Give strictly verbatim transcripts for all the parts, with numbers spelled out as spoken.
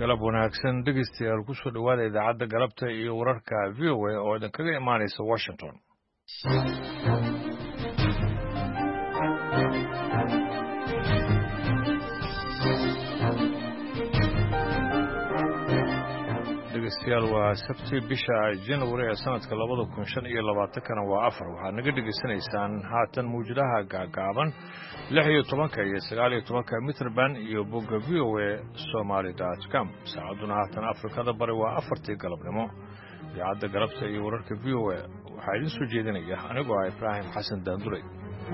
galab wanaagsan dhegeystayaal ku soo dhawaada idaacadda galabta iyo wararka v o a oo idinkaga imaanaysa Washington. dhegeystayaal waa sabti bisha January ee sanadka labada kun shan iyo labaatan waa afar waxaad naga dhegeysanaysaan haatan muujadaha gaagaaban lix iyo tobanka iyo sagaal iyo tobanka mitrband iyo bogga v o a somali dot com saacaduna haatan Afrikada bari waa afartii galabnimo idaacadda galabta iyo wararka v o a waxaa idin soo jeedinaya anigoo ah Ibrahim Xasan Daandulay.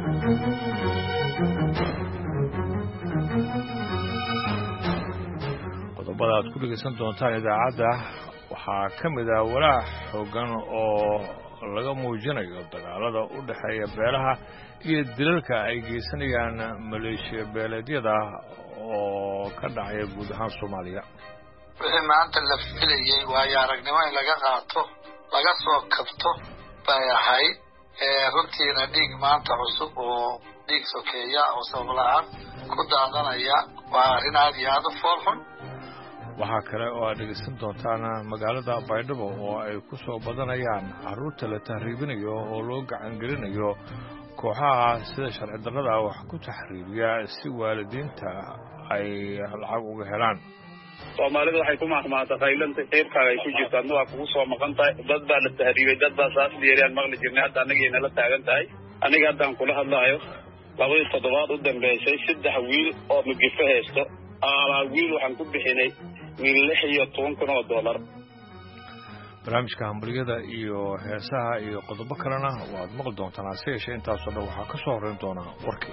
qodobada aad ku dhegeysan doontaan idaacadda waxaa ka mid ah walaac xoogan oo laga muujinayo dagaalada u dhexeeya beelaha iyo dilalka ay geysanayaan maleeshiya beeleedyada oo ka dhacaya guud ahaan Soomaaliya. wixii maanta la filayay waayo aragnimo in laga qaato laga soo kabto bay ahayd runtiina dhiig maanta cusub oo dhiig sokeeya oo sabab la'aan ku daadanaya waa arrin aad iyo aad u foolxun. waxaa kale oo aad dhegeysan doontaan magaalada Baydhabo oo ay ku soo badanayaan carruurta la tahriibinayo oo loo gacan gelinayo kooxaha sida sharci darrada wax ku taxriibiya si waalidiinta ay lacag uga helaan. Soomaalidu waxay ku mahmaata qaylanta qeybkaaga ay ku jirtaan waa kugu soo maqan tahay dad baa la tahriibay dad baa saas diyaariyaan maqli jirnay hadda anageena la taagan tahay aniga haddaan kula hadlaayo labadii toddobaad u dambeysay saddex wiil oo mugifo haysto aa wiil waxaan ku bixinay wiil lix iyo toban kun oo dollar. barnaamijka hambaliyada iyo heesaha iyo qodobo kalena waad maqli doontaan hase yeeshee intaasoo dhan waxaa ka soo horreyn doona warkii.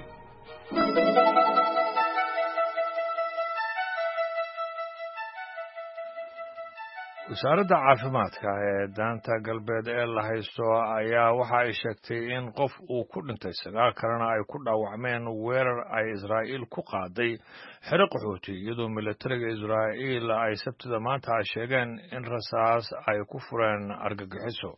wasaaradda caafimaadka ee daanta galbeed ee la haysto ayaa waxa ay sheegtay in qof uu ku dhintay sagaal kalena ay ku dhaawacmeen weerar ay Israa'iil ku qaaday xero qaxooti iyadoo militariga Israa'iil ay sabtida maanta sheegeen in rasaas ay ku fureen argagixiso.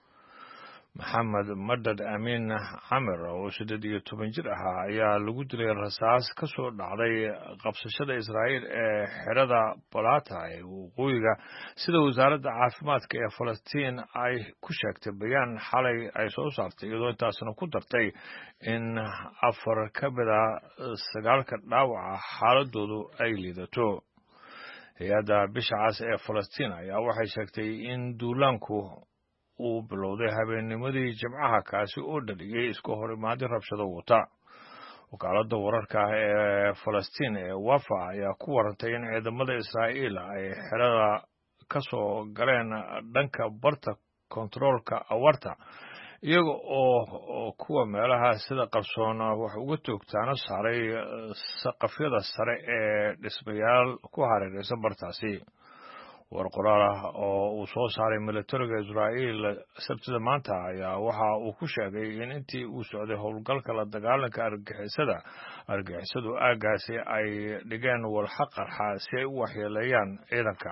maxamed madad amiin camir oo siddeed iyo toban jir ahaa ayaa lagu dilay rasaas ka soo dhacday qabsashada Israa'iil ee xerada Balata ee waqooyiga sida wasaaradda caafimaadka ee Falastiin ay ku sheegtay bayaan xalay ay soo saartay iyadoo intaasna ku dartay in afar ka mid ah sagaalka dhaawaca xaaladoodu ay liidato. hay-adda bisha cas ee Falastiin ayaa waxay sheegtay in duulaanku uu bilowday habeennimadii Jimcaha kaasi oo dhaliyay iska hor imaadin rabshado wata. wakaaladda wararka ee Falastiin ee Wafa ayaa ku warantay in ciidamada Israa'iil ay xerada ka soo galeen dhanka barta kontaroolka awarta iyaga oo kuwa meelaha sida qarsoon wax uga toogtaana saaray saqafyada sare ee dhismayaal ku hareeraysan bartaasi. war qoraal ah oo uu soo saaray militariga Israa'iil sabtida maanta ayaa waxa uu ku sheegay in intii uu socday howlgalka la dagaalanka argagixisada argagixisadu aagaasi ay dhigeen walxa qarxa si ay u waxyeeleeyaan ciidanka.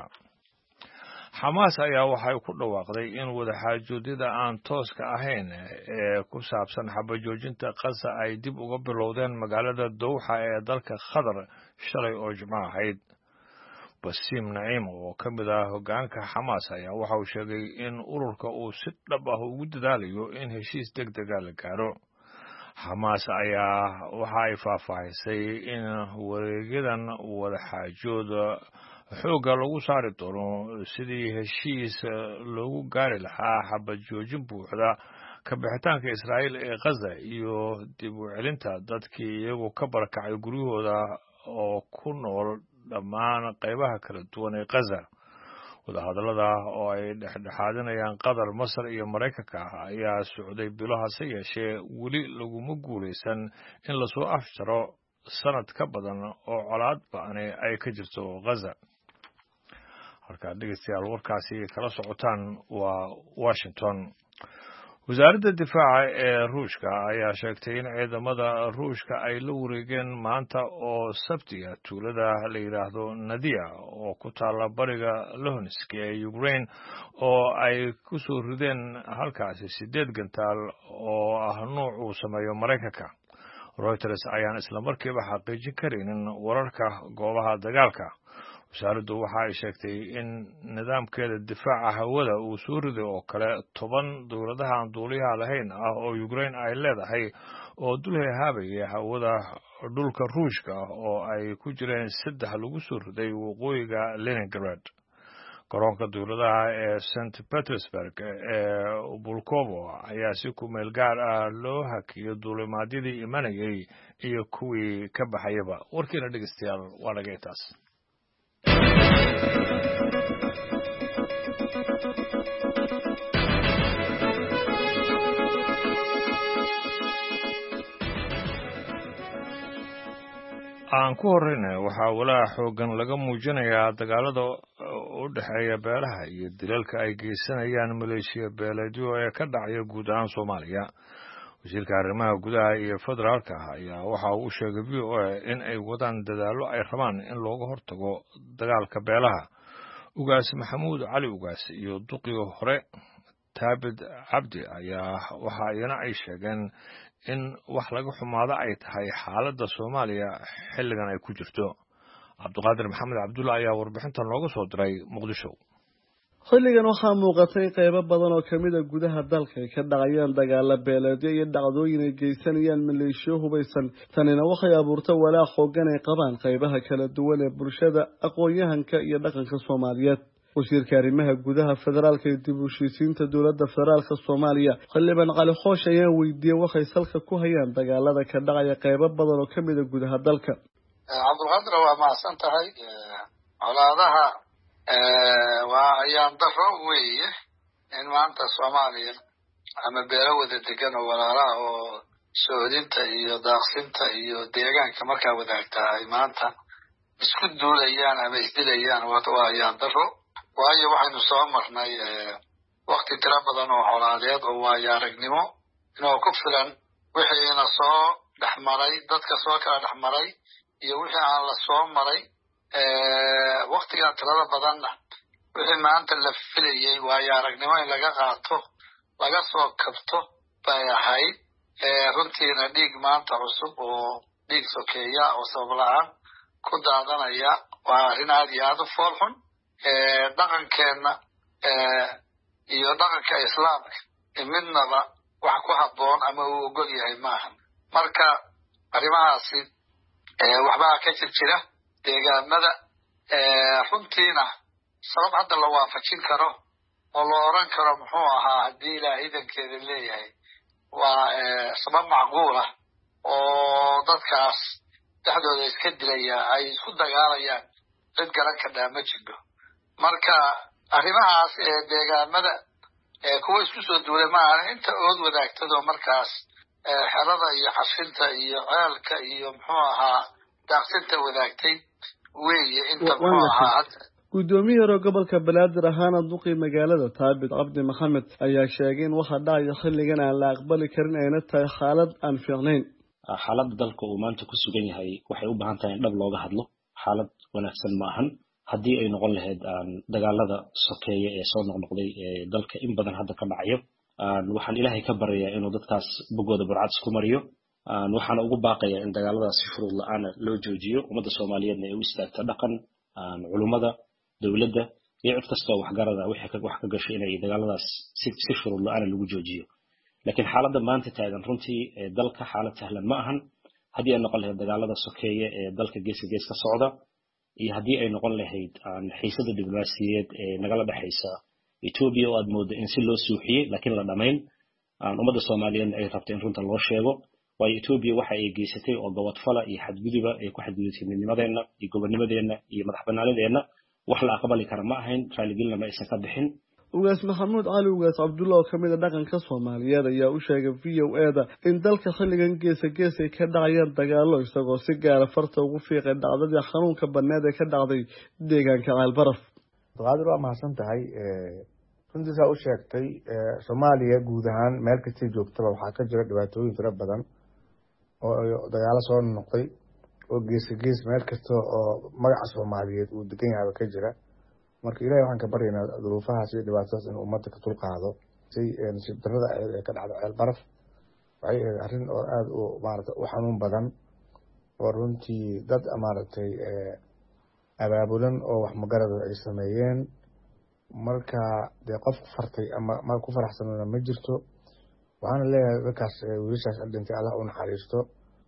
Xamaas ayaa waxay ku dhawaaqday in wadaxaajoodida aan tooska ahayn ee ku saabsan xabajoojinta Gaza ay dib uga bilowdeen magaalada Dowxa ee dalka Qatar shalay oo Jimco ahayd. Basim Naim oo ka mid ah hoggaanka Xamaas ayaa waxa uu sheegay in ururka uu si dhab ah ugu dadaalayo in heshiis degdeg ah la gaaro. Xamaas ayaa waxa ay faahfaahisay in wareegyadan wadaxaajood xoogga lagu saari doono sidii heshiis loogu gaari lahaa xabad joojin buuxda ka bixitaanka Israa'iil ee Gaza iyo dib u celinta dadkii iyagu ka barakacay guryahooda oo ku nool dhammaan qaybaha kala duwan ee Gaza. wadahadallada oo ay dhexdhexaadinayaan Qatar, Masar iyo Mareykanka ayaa socday bilo hase yeeshee weli laguma guulaysan in la soo afjaro sanad ka badan oo colaad ba'ani ay ka jirto Gaza. halka dhegeystayaal warkaasi kala socotaan waa Washington. wasaaradda difaaca ee Ruushka ayaa sheegtay in ciidamada Ruushka ay la wareegeen maanta oo sabtiga tuulada la yiraahdo Nadia oo ku taala bariga Luhansk ee Ukraine oo ay ku soo rideen halkaasi sideed gantaal oo ah nooc uu sameeyo Mareykanka. Reuters ayaan isla markiiba xaqiijin karinin wararka goobaha dagaalka. wasaaraddu waxa ay sheegtay in nidaamkeeda difaaca hawada uu soo riday oo kale toban dowladaha aan duuliyaha lahayn ah oo Ukraine ay leedahay oo dul heehaabaya hawada dhulka Ruushka oo ay ku jireen saddex lagu soo riday waqooyiga Leningrad. garoonka dowladaha ee Saint Petersburg ee Pulkovo ayaa si ku meel gaar ah loo hakiyay duulimaadyadii imanayay iyo kuwii ka baxayaba. warkiina dhegeystayaal waa naga intaas. aan ku horeyna waxaa walaac xoogan laga muujinayaa dagaalada u dhexeeya beelaha iyo dilalka ay geysanayaan maleeshiya beeleedyo ee ka dhacaya guud ahaan Soomaaliya. wasiirka arrimaha gudaha iyo federaalka ayaa waxa uu sheegay v o a in ay wadaan dadaallo ay rabaan in looga hortago dagaalka beelaha. ugaas maxamuud cali ugaas iyo duqii hore taabid cabdi ayaa waxa iyana ay sheegeen in wax laga xumaado ay tahay xaaladda Soomaaliya xilligan ay ku jirto. Cabduqaadir Maxamed Cabdulla ayaa warbixintan looga soo diray Muqdisho. xilligan waxaa muuqatay qaybo badan oo kamid ah gudaha dalka ay ka dhacayaan dagaalo beeleedyo iyo dhacdooyin ay geysanayaan maleeshiyo hubaysan. tanina waxay abuurtay walaac xoogan ay qabaan qaybaha kala duwan ee bulshada, aqoon-yahanka iyo dhaqanka Soomaaliyeed. wasiirka arrimaha gudaha federaalka iyo dib u heshiisiinta dowladda federaalka Soomaaliya Xildhibaan Cali Xoosh ayaa weydiiyay waxay salka ku hayaan dagaalada ka dhacaya qaybo badan oo kamid ah gudaha dalka. Cabdulqaadir waa mahadsan tahay. colaadaha waa ayaan daro weeye in maanta Soomaaliya ama beelo wada degan oo walaalaha oo soodinta iyo daaqsinta iyo deegaanka markaa wadaagta ay maanta isku duulayaan ama isdilayaan waa ayaan daro. waayo waxaynu soo marnay waqti tiro badan oo colaadeed oo waayo aragnimo inoo ku filan wixiina soo dhexmaray dadka soo kala dhexmaray iyo wixii aan la soo maray waqtigan tirada badanna wixii maanta la filayay waayo aragnimo in laga qaato laga soo kabto bay ahayd. runtiina dhiig maanta cusub oo dhiig sokeeya oo sabab la-aan ku daadanaya waa arrin aad iyo aad u fool xun. dhaqankeenna iyo dhaqanka islaamka midnaba wax ku habboon ama uu ogol yahay maahan. marka arrimahaasi waxbaa ka jir jira deegaamada runtiina sabab hadda la waafajin karo oo la oran karo muxuu ahaa haddii ilaah idankeeda leeyahay waa sabab macquul ah oo dadkaas dhexdooda iska dilaya ay isku dagaalayaan cid garan kadhaa ma jiro. marka arrimahaas ee deegaamada kuwa isku soo duulay maahan inta ood wadaagtado markaas xerada iyo xashinta iyo ceelka iyo muxuu ahaa daaqsinta wadaagtay weeye inta muxuu ahaa. gudoomiye hore gobolka Banaadir ahaana duqii magaalada Taabid Cabdi Maxamed ayaa sheegay in waxa dhacaya xilligan aan la aqbali karin ayna tahay xaalad aan fiicnayn. xaaladda dalka uu maanta ku sugan yahay waxay u baahan tahay in dhab looga hadlo. xaalad wanaagsan ma ahan. haddii ay noqon lahayd dagaalada sokeeye ee soo noqnoqday ee dalka in badan hadda ka dhacayo, waxaan ilaahay ka baryayaa inuu dadkaas bogooda burcad isku mariyo. waxaan ugu baaqayaa in dagaaladaas si shuruud la'aan loo joojiyo. ummadda Soomaaliyeedna ay u istaagto dhaqan, culimada, dowladda iyo cid kasta oo waxgarada wixii wax ka gashay inay dagaaladaas si si shuruud la'aan lagu joojiyo. laakiin xaaladda maanta taagan runtii dalka xaalad sahlan ma ahan. haddii ay noqon lahayd dagaalada sokeeye ee dalka geeska gees ka socda iyo haddii ay noqon lahayd xiisada diblomaasiyadeed ee nagala dhaxaysa Ethiopia oo aad moodo in si loo suuxiyay laakiin la dhamayn. ummadda Soomaaliyeed ay rabtay in runta loo sheego waayo Ethiopia waxa ay geysatay oo gobol fala iyo xadguduba ay ku xadgudubtay midnimadeena iyo gobonnimadeena iyo madaxbannaanideena wax la aqbali kara ma ahayn. raaligilna ma aysan ka bixin. ugaas maxamuud cali ugaas Cabdulla oo kamid ah dhaqanka Soomaaliyeed ayaa u sheegay v o a da in dalka xilligan geesa gees ay ka dhacayaan dagaalo isagoo si gaar ah farta ugu fiiqay dhacdadii xanuunka badneed ee ka dhacday deegaanka Caalbaraf. Cabduqaadir waa mahadsan tahay. runtii saa u sheegtay Soomaaliya guud ahaan meel kastay joogtaba waxaa ka jira dhibaatooyin tiro badan oo dagaalo soo noqday oo geesa gees meel kasta oo magaca Soomaaliyeed uu degan yahay ka jira. marka ilaahay waxaan ka baryaynaa duruufahaas iyo dhibaatadaas inuu ummadda ka dulqaado. si nasiib darrada ee ka dhacda Caalbaraf waxay ahayd arrin oo aada u maaragtay u xanuun badan oo runtii dad maaragtay abaabulan oo wax magarada ay sameeyeen marka dee qof ku fartay ama ma ku faraxsanana ma jirto waxaana leeyahay dadkaas wiilashaas dhintay allah u naxariisto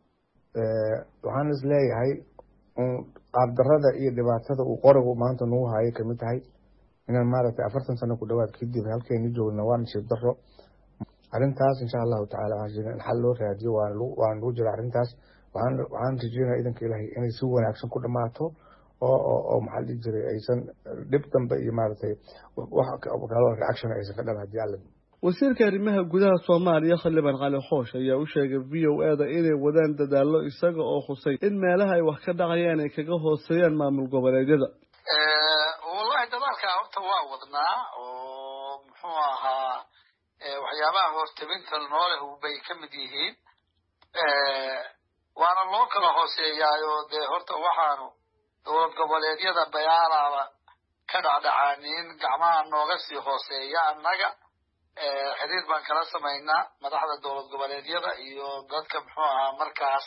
waxaan is leeyahay qaabdarada iyo dhibaatada uu qorigu maanta nagu hayo kamid tahay inaan maaragtay afartan sano ku dhawaad kadib halkeeni joogna waa nasiib daro arrintaas insha allahu tacaala waxaan sheegay in xal loo raadiyo waan waan lagu jira arrintaas waxaan waxaan rajeynayaa idanka ilaahay inay si wanaagsan ku dhamaato oo oo oo maxaa dhihi jiray aysan dhib dambe iyo maaragtay wax kale reaction aysan ka dhalan haddii alla wasiirka arrimaha gudaha Soomaaliya Xildhibaan Cali Xoosh ayaa u sheegay V O A da inay wadaan dadaalo isaga oo khusay in meelaha ay wax ka dhacayaan ay kaga hooseeyaan maamul goboleedyada ee wallahi dadaalka horta waa wadnaa oo muxuu ahaa ee waxyaabaha hortabinta noole bay ka mid yihiin ee waana loo kala hooseeyaayo dee horta waxaanu dowlad goboleedyada bayaalaaba ka dhacdhacaanin gacmaha nooga sii hooseeya annaga xiriir baan kala samaynaa madaxda dowlad goboleedyada iyo dadka muxuu ahaa markaas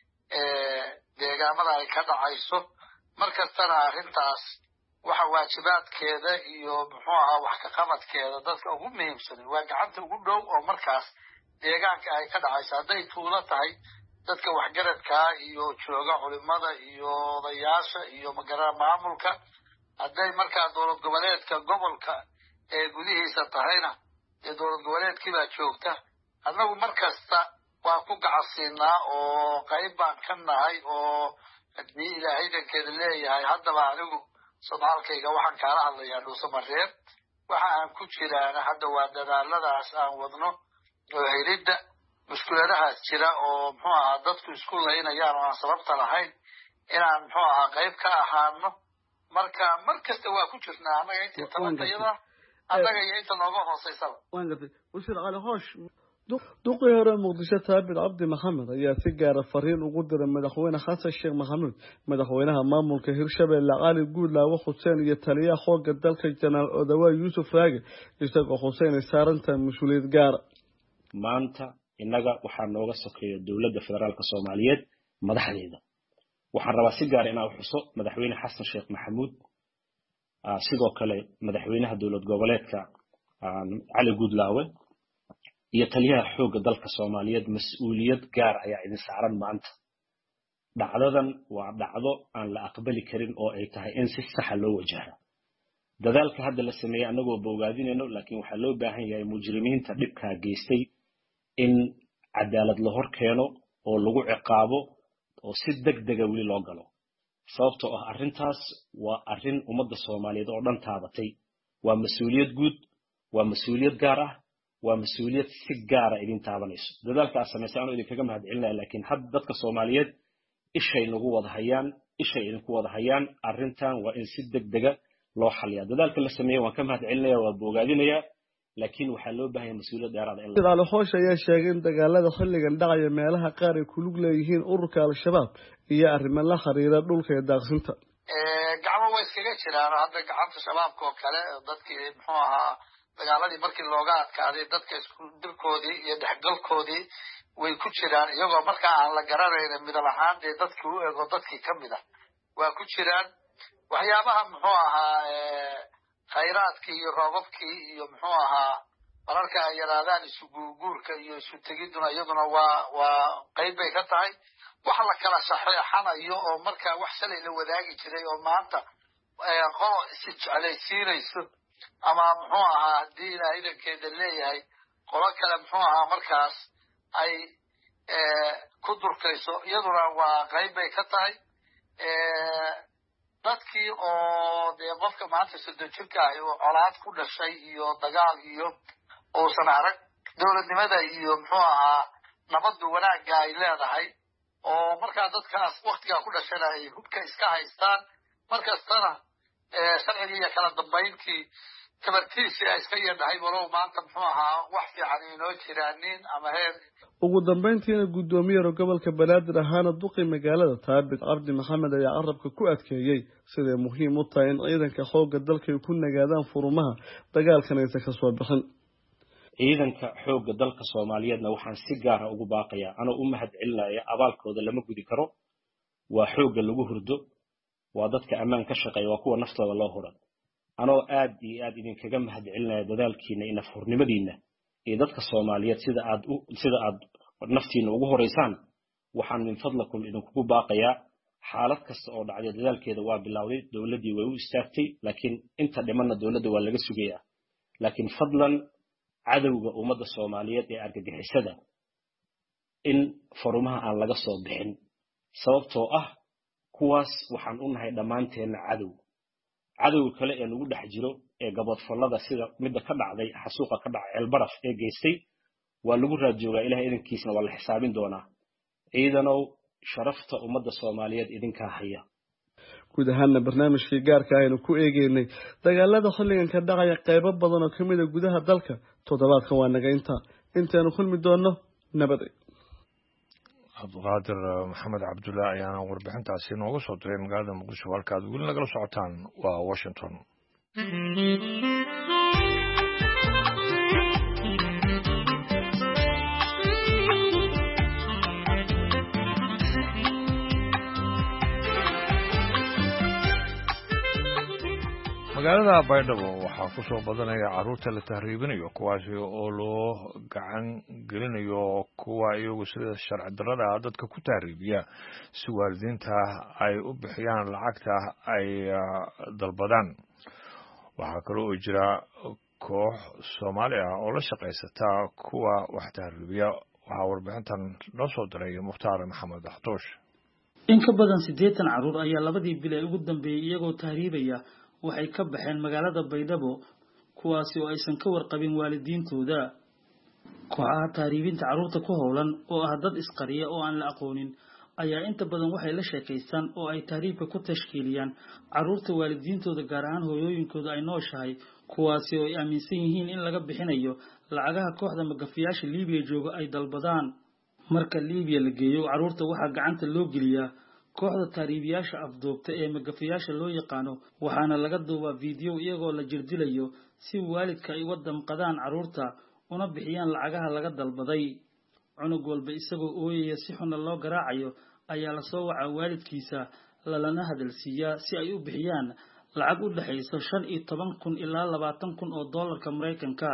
deegaamada ay ka dhacayso markastana arrintaas waxa waajibaadkeeda iyo muxuu ahaa wax ka qabadkeeda dadka ugu muhiimsan waa gacanta ugu dhow oo markaas deegaanka ay ka dhacayso hadday tuulo tahay dadka waxgaradka iyo jooga culimada iyo odayaasha iyo magaalada maamulka hadday markaa dowlad goboleedka gobolka ee gudihiisa tahayna ee dowlad goboleedkii baa joogta annagu markasta waa ku gacasiinaa oo qayb baan ka nahay oo haddii ilaahay dankeeda leeyahay haddaba anigu sodaalkayga waxaan kaala hadlayaa dhuusamareeb waxa aan ku jiraana hadda waa dadaaladaas aan wadno oo helidda mushkuladahaas jira oo muxuu ahaa dadku isku laynayaan oo aan sababta lahayn inaan muxuu ahaa qayb ka ahaano marka mar kasta waa ku jirnaa annaga intii tabatayada annaga iyo inta nooga hooseysaba waan gartay wasiir Cali Xoosh duqii hore Muqdisho Taabir Cabdi Maxamed ayaa si gaar ah fariin ugu diray madaxweyne Xasan Sheekh Maxamuud madaxweynaha maamulka Hirshabelle Cali Guudlaawe Xuseen iyo taliyaha xoogga dalka Janaal Odawa Yuusuf Raage isagoo Xuseen saaranta mas'uuliyad gaar maanta inaga waxaa nooga sokeeyo dawladda federaalka Soomaaliyeed madaxdeeda waxaan rabaa si gaar ah inaan xuso madaxweyne Xasan Sheekh Maxamuud sidoo kale madaxweynaha dawlad goboleedka Cali Guudlaawe iyo taliyaha xoogga dalka Soomaaliyeed mas'uuliyad gaar ayaa idin saaran maanta dhacdadan waa dhacdo aan la aqbali karin oo ay tahay in si sax ah loo wajaho dadaalka hadda la sameeyay anagoo bogaadinayno laakiin waxa loo baahan yahay mujrimiinta dhibka geystay in cadaalad la hor keeno oo lagu ciqaabo oo si degdeg ah wili loo galo sababtoo ah arrintaas waa arrin ummadda Soomaaliyeed oo dhan taabatay waa mas'uuliyad guud waa mas'uuliyad gaar ah waa mas'uuliyad si gaar ah idin taabanayso dadaalkaas sameeyay idin kaga mahadcelinayaa laakiin had dadka Soomaaliyeed ishay nagu wada hayaan ishay idin ku wada hayaan arrintan waa in si degdeg ah loo xaliyaa dadaalka la sameeyay waan ka mahadcelinayaa waa bogaadinayaa laakiin waxa loo baahan mas'uuliyad dheeraad ah in la Cali Xoosh ayaa sheegay in dagaalada xilligan dhacaya meelaha qaar ay ku lug leeyihiin ururka al-shabaab iyo arrimo la xiriira dhulka ee daaqsinta ee gacmo way iskaga jiraan hadda gacanta shabaabka oo kale dadkii muxuu ahaa dagaaladii markii looga adkaaday dadka isku dirkoodii iyo dhexgalkoodii way ku jiraan iyagoo markaa aan la garanayn midab ahaan ee dadkii u eego dadkii ka mid ah waa ku jiraan waxyaabaha muxuu ahaa khayraadkii iyo roobabkii iyo muxuu ahaa mararka ay yaraadaan isu guurguurka iyo isu tegiduna iyaduna waa waa qayb bay ka tahay waxa la kala shaxeexanayo oo markaa wax shalay la wadaagi jiray oo maanta qolo is jeclaysiinayso ama muxuu ahaa haddii ilaahay idankeeda leeyahay qolo kale muxuu ahaa markaas ay ku durkayso iyaduna waa qayb bay ka tahay dadkii oo dee qofka maanta soddon jirka ah oo colaad ku dhashay iyo dagaal iyo uusan arag dowladnimada iyo muxuu ahaa nabaddu wanaagga ay leedahay oo markaa dadkaas waktigaa ku dhashana ay hubka iska haystaan markastana sharcigii iyo kala dambaynkii tabartiisii ay iska yadhahay walow maanta muxuu ahaa wax fiican inoo jiraanin ama heer ugu dambeyntiina guddoomiyaha gobolka Banaadir ahaana duqi magaalada Taabit Cabdi Maxamed ayaa carabka ku adkeeyay sida muhiim u tahay in ciidanka xoogga dalka ay ku nagaadaan furumaha dagaalkan ay ka soo bixin ciidanka xoogga dalka Soomaaliyeedna waxaan si gaar ah ugu baaqayaa anoo u mahadcelinayaa abaalkooda lama gudi karo waa xoogga lagu hurdo waa dadka ammaan ka shaqeeya waa kuwa naftooda loo huran anoo aad iyo aad idinkaga mahadcelinaya dadaalkiina iyo nafhurnimadiina iyo dadka Soomaaliyeed sida aad sida aad naftiina ugu horeysaan waxaan min fadlakum idinku baaqayaa xaalad kasta oo dhacday dadaalkeeda waa bilowday dawladii way u istaagtay laakiin inta dhimanna dawladda waa laga sugayaa laakiin fadlan cadawga ummadda Soomaaliyeed ee argagixisada in farumaha aan laga soo bixin sababtoo ah kuwaas waxaan u nahay dhamaanteena cadow cadow kale ee lagu dhex jiro ee gabadfalada sida mid ka dhacday xasuuqa ka dhacay Elbaraf ee geystay waa lagu raadjoogaa ilaahay idinkiisna waa la xisaabin doonaa ciidanow sharafta ummadda Soomaaliyeed idinka haya guud ahaan barnaamijkii gaarka ah aynu ku eegeynay dagaalada xilligan ka dhacaya qaybo badan oo kamid ah gudaha dalka toddobaadkan waa naga inta intaanu kulmi doono nabad Abdulqaadir Maxamed Cabdulla ayaana warbixintaasi nooga soo diray magaalada Muqdisho halkaad weli nagala socotaan waa Washington magaalada Baydhabo waxaa ku soo badanaya caruurta la tahriibinayo kuwaas oo loo gacan gelinayo kuwa iyagu sida sharci darrada dadka ku tahriibiya si waalidiinta ay u bixiyaan lacagta ay dalbadaan waxaa kale oo jira koox Soomaali ah oo la shaqeysata kuwa wax tahriibiya waxaa warbixintan noo soo diray Muxtaar Maxamed Xatoosh in ka badan siddeetan caruur ayaa labadii bil ee ugu dambeeyay iyagoo tahriibaya waxay ka baxeen magaalada Baydhabo kuwaasi oo aysan ka warqabin waalidiintooda kooxaha tahriibinta caruurta ku howlan oo ah dad isqariya oo aan la aqoonin ayaa inta badan waxay la sheekaystaan oo ay tahriibka ku tashkiiliyaan caruurta waalidiintooda gaar ahaan hooyooyinkooda ay nooshahay kuwaasi oo ay aaminsan yihiin in laga bixinayo lacagaha kooxda magafiyaasha Liibiya jooga ay dalbadaan marka Liibiya la geeyo caruurta waxaa gacanta loo geliyaa kooxda tahriibiyaasha afduubta ee magafiyaasha loo yaqaano waxaana laga duubaa video iyagoo la jirdilayo si waalidka ay uga damqadaan caruurta una bixiyaan lacagaha laga dalbaday cunug walba isagoo ooyaya si xun loo garaacayo ayaa la soo wacaa waalidkiisa lalana hadalsiiyaa si ay u bixiyaan lacag u dhaxaysa shan iyo toban kun ilaa labaatan kun oo dollarka Mareykanka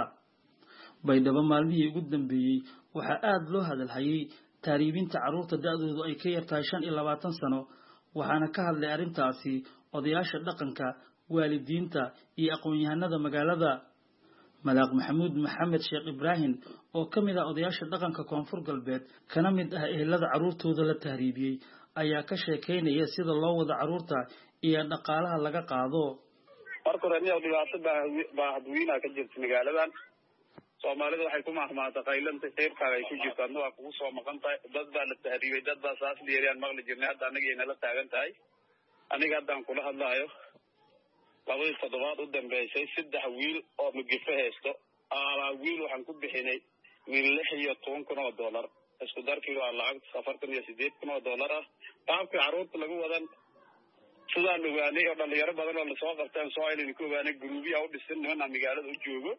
Baydhabo maalmihii ugu dambeeyay waxaa aad loo hadalhayay tahriibinta caruurta da'doodu ay ka yartahay shan iyo labaatan sano waxaana ka hadlay arrintaasi odayaasha dhaqanka waalidiinta iyo aqoon-yahanada magaalada Malaaq Maxamuud Maxamed Sheekh Ibrahim oo kamid ah odayaasha dhaqanka Koonfur Galbeed kana mid ah ehelada caruurtooda la tahriibiyay ayaa ka sheekeynaya sida loo wada caruurta iyo dhaqaalaha laga qaado marka hore dhibaato baa hadwiina ka jirta magaaladan Soomaalida waxay ku mahmaata qaylanta qeybkaaga ay ku jirto adna waa kugu soo maqan tahay dad baa la tahriibay dad baa saas dheeriyaan maqli jirnay hadda anageena la taagan tahay aniga haddaan kula hadlaayo labadii toddobaad u dambeysay saddex wiil oo magifo haysto aalaa wiil waxaan ku bixinay wiil lix iyo toban kun oo dollar isku darkii waa lacag afartan iyo sideed kun oo dollar ah qaabkii caruurta lagu wadan sidaan ogaanay oo dhalinyaro badan oo lasoo qabteen soo aynan ku ogaanay guruubiya u dhisan niman magaalada u joogo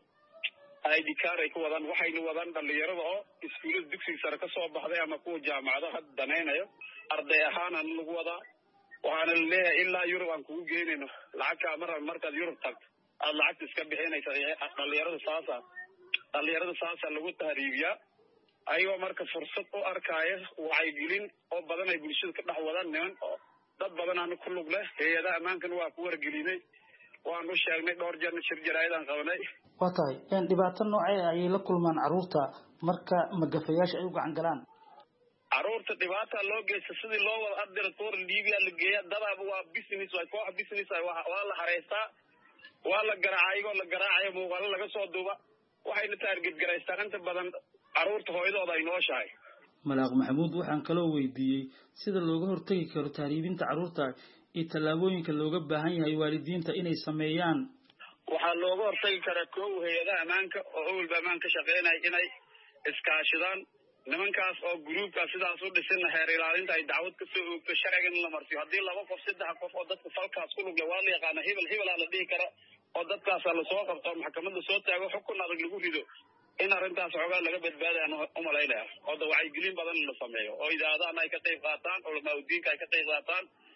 ay dikaar ay ku wadaan waxayna wadaan dhalinyarada oo iskuulada dugsiga sare ka soo baxday ama kuwa jaamacadaha hadda danaynayo arday ahaan aan lagu wadaa waxaana leeyahay ilaa Yurub aan kugu geynayno lacagta mar markaad Yurub tagto aad lacagta iska bixinaysa dhalinyarada saasa dhalinyarada saasa lagu tahriibiyaa ayagoo marka fursad u arkaya waxay gelin oo badan ay bulshada ka dhex wadaan niman oo dad badan aan ku lug leh hay'adaha ammaankan waa ku wargelinay waan u sheegnay dhowr jeer shir jaraayadaan qabanay waa tahay in dhibaato noocee ay la kulmaan caruurta marka magafayaasha ay u gacan galaan caruurta dhibaata loo geysto sidii loo wada adira toor Liibiya la geeya dadaba waa business way koox business ay waa la hareystaa waa la garaacaygo la garaacayo muuqaal laga soo duuba waxayna target garaystaan inta badan caruurta hooyadooda ay nooshahay Malaaq Maxamuud waxaan kaloo weydiiyay sida looga hortagi karo tahriibinta caruurta iyo talaabooyinka looga baahan yahay waalidiinta inay sameeyaan waxaa looga hortagi karaa koow hay'adaha ammaanka oo awalba ammaanka shaqeynaya inay iskaashadaan nimankaas oo gruubka sidaas u dhisan heer ilaalinta ay dacwad ka soo oogto sharcigan la marsiyo haddii laba qof saddex qof oo dadka falkaas ku lug leh waa la yaqaan hebel hebel la dhihi kara oo dadkaas la soo qabto maxkamadda soo taago xukun adag lagu rido in arrintaas xogaa laga badbaadaan u malaynaya oo wacyigelin badan la sameeyo oo idaacadaha ay ka qayb qaataan oo maawdiinka ay ka qayb qaataan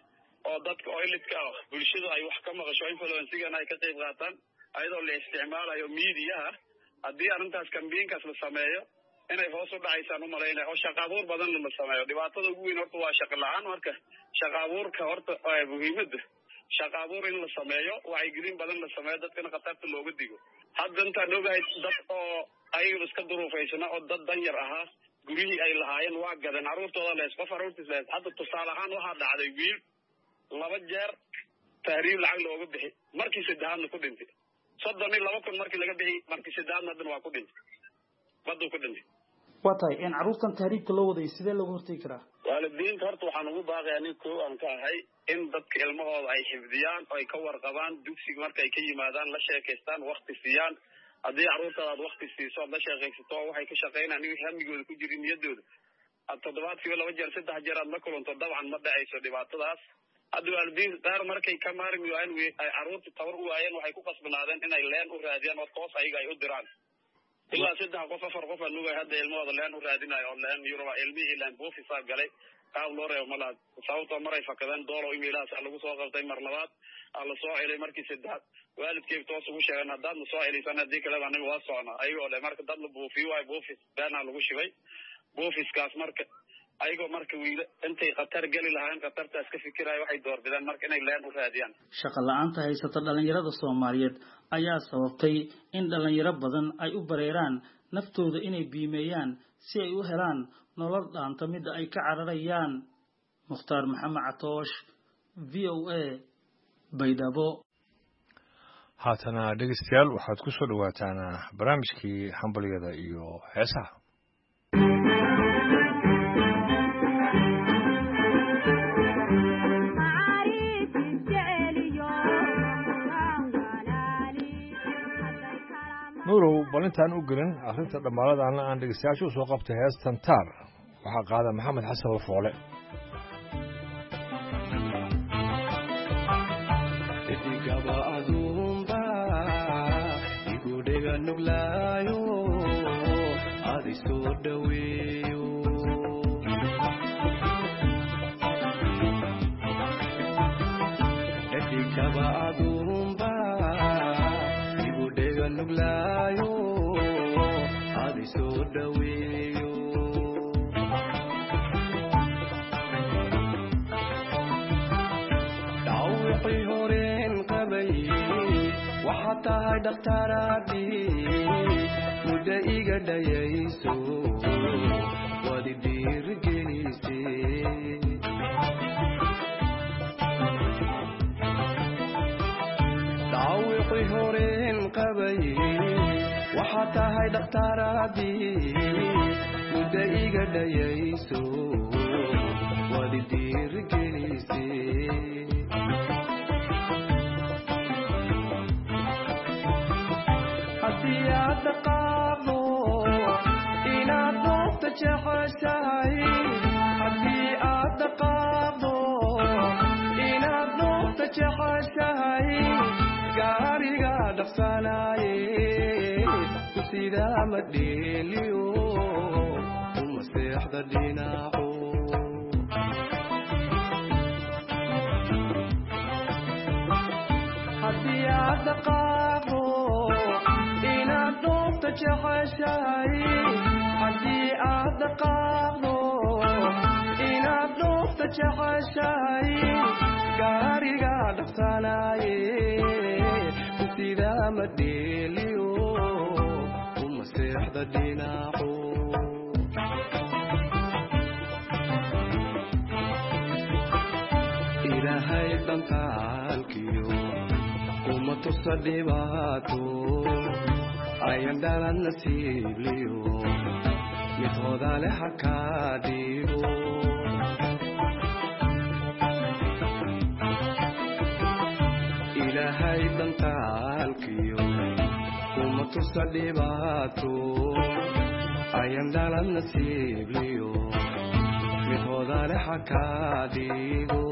oo dadka oilidka ah bulshadu ay wax ka maqasho influensigan ay ka qayb qaataan ayadoo la isticmaalayo miidiyaha haddii arrintaas kambiinkaas la sameeyo inay hoos u dhacaysaan u malaynaya oo shaqo abuur badan la sameeyo dhibaatada ugu weyn horta waa shaqo la-aan marka shaqo abuurka horta muhiimada shaqo abuur in la sameeyo wacyigelin badan la sameeyo dadkana khatarta looga digo hadda intaan ogahay dad oo ayagu iska duruufaysana oo dad danyar ahaa gurihii ay lahaayeen waa gadan carruurtooda lees qof carruurtiis lees hadda tusaale ahaan waxaa dhacday wiil laba jeer tahriib lacag looga bixi markii saddexaadna ku dhintay soddon iyo laba kun markii laga bixi markii saddexaadna haddana waa ku dhintay baduu ku dhintay waa tahay in carruurtan tahriibka loo waday sidee looga hortegi karaa waalidiinta horta waxaan ugu baaqayaa nin koo aan ka ahay in dadka ilmahooda ay xifdiyaan oo ay ka warqabaan dugsiga marka ay ka yimaadaan la sheekaystaan wakti siiyaan haddii carruurtaada aad wakti siiso aad la sheekaysato oo waxay ka shaqaynaan in hamigooda ku jirin niyadooda aad toddobaadkiiba laba jeer saddex jeer aad la kulanto dabcan ma dhacayso dhibaatadaas hadda waalidiin qaar markay ka maarmi waayeen ay carruurta tabar u waayeen waxay ku qasbanaadeen inay leen u raadiyaan oo toos ayaga ay u diraan ilaa saddex qof afar qof aan nugahay hadda ilmahooda leen u raadinayo oo leen yuruba ilmihii leen buufisaa galay qaab loo reebo ma laha sababtoo maray fakadeen doolo imiilahaas lagu soo qabtay mar labaad aa la soo celay markii saddexaad waalidkeyga toos ugu sheegeen haddaadna soo celiysaan haddii kaleba aniga waa socnaa ayagoo le marka dad la buufiyo waayo buufis beenaa lagu shibay buufiskaas marka ayagoo marka wiila intay khatar geli lahaayeen khatartaas ka fikiraayo waxay doorbideen marka inay leen u raadiyaan shaqa la-aanta haysata dhalinyarada soomaaliyeed ayaa sababtay in dhalinyaro badan ay u bareeraan naftooda inay biimeeyaan si ay u helaan nolol dhaanta midda ay ka cararayaan mukhtaar maxamed catoosh v o a baydhabo haatana dhegeystayaal waxaad ku soo dhawaataan barnaamijkii hambalyada iyo heesaha nuurow bal intaan u gelin akhrinta dhammaaladaana aan dhegeystayaasha u soo qabtay heestan taar waxaa qaada maxamed xasan lafoole idigaba aduunba igudhega nuglaayo adi soo dhaweeyo idigaba aduunba igudhega nuglaayo adi soo dhaweeyo dhawixii horeen qabay waxaa tahay dhakhtaaraadii muddo iga dhayayso wadi dhiirigelise dhawixii horeen qabay waxaa tahay dhakhtaaraadii muddo iga dhayayso wadi dhiirigelise haddii aad dhaqaaqdo inaad doobta jeceshahay haddii aad dhaqaaqdo inaad doobta jeceshahay gaariga dhaqsanaaye ku sidaa ma dheeliyo uma seexda dhinaco haddii aad dhaqaaqdo inaad doobta jeceshahay haddii aad dhaqaaqdo inaad doobta jeceshahay gaariga dhaqsanaaye ku sidaa ma dheeliyo uma seexda dhinaco ilaahay dhantaalkiyo kuma tusa dhibaato ayan dhalan nasiibliyo mid hodale ha kaa dhigo ilaahay dhantaalkiyo kuma tusa dhibaato ayan dhalan nasiibliyo mid hodale ha kaa dhigo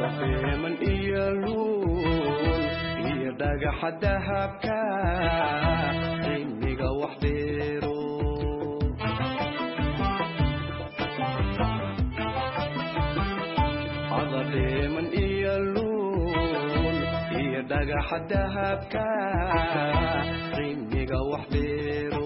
adadheeman iyo luul iyo dhagaxa dahabka qiimiga wax dheero adadheeman iyo luul iyo dhagaxa dahabka qiimiga wax dheero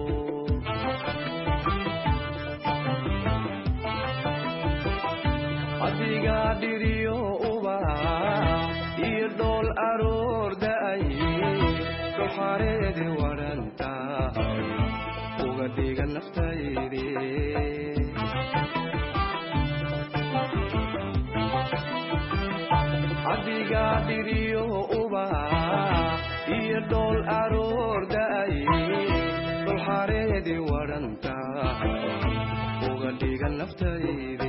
adiga dhiriyo ubax iyo dhool aroor da'ay dhuxareedi waran tahay uga dhiga naftaydi adiga dhiriyo ubax iyo dhool aroor da'ay dhuxareedi waran tahay uga dhiga naftaydi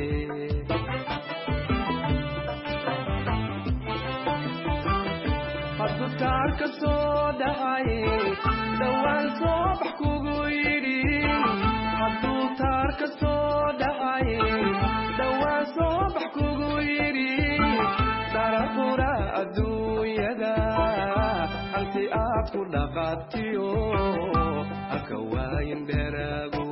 taarka soo dhacay dhawaan soo bax kugu yidhi hadduu taarka soo dhacay dhawaan soo bax kugu yidhi darafura adduunyada hanti aad ku dhaqaatiyo haka waayin dheraago